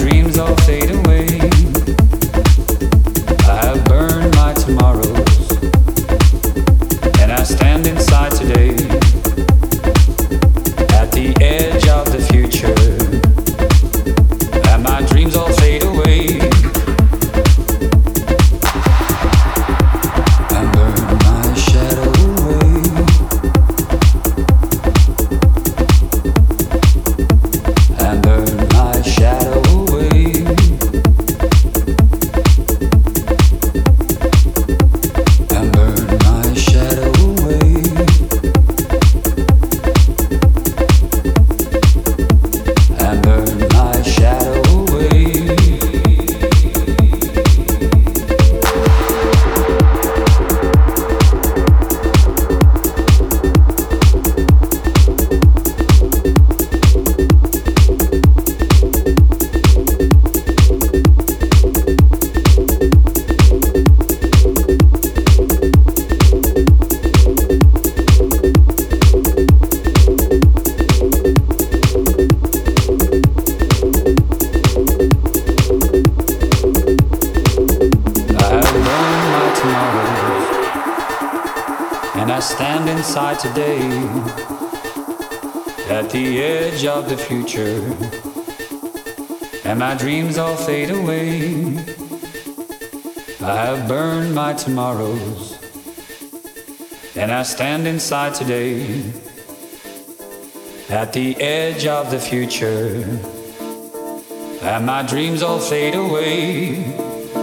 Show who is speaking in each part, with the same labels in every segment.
Speaker 1: dreams all fade away. I have burned my tomorrows, and I stand inside today, at the edge of the future, and my dreams all fade away. And burn my shadow away. And burn my shadow away. And burn my shadow away. And burn my shadow away. And I stand inside today, at the edge of the future, and my dreams all fade away. I have burned my tomorrows, and I stand inside today, at the edge of the future, and my dreams all fade away.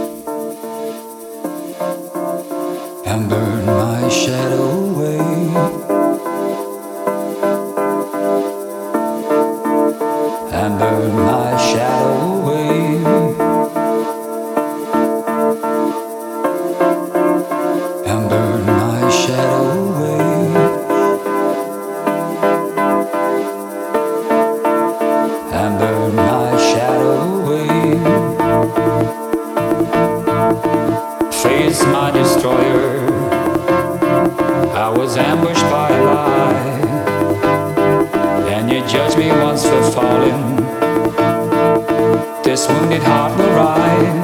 Speaker 1: And burn my shadow away. And burn my shadow away. And burn my shadow away. And burn my shadow away. Face my destroyer. I was ambushed by a lie, and you judged me once for falling. This wounded heart will rise.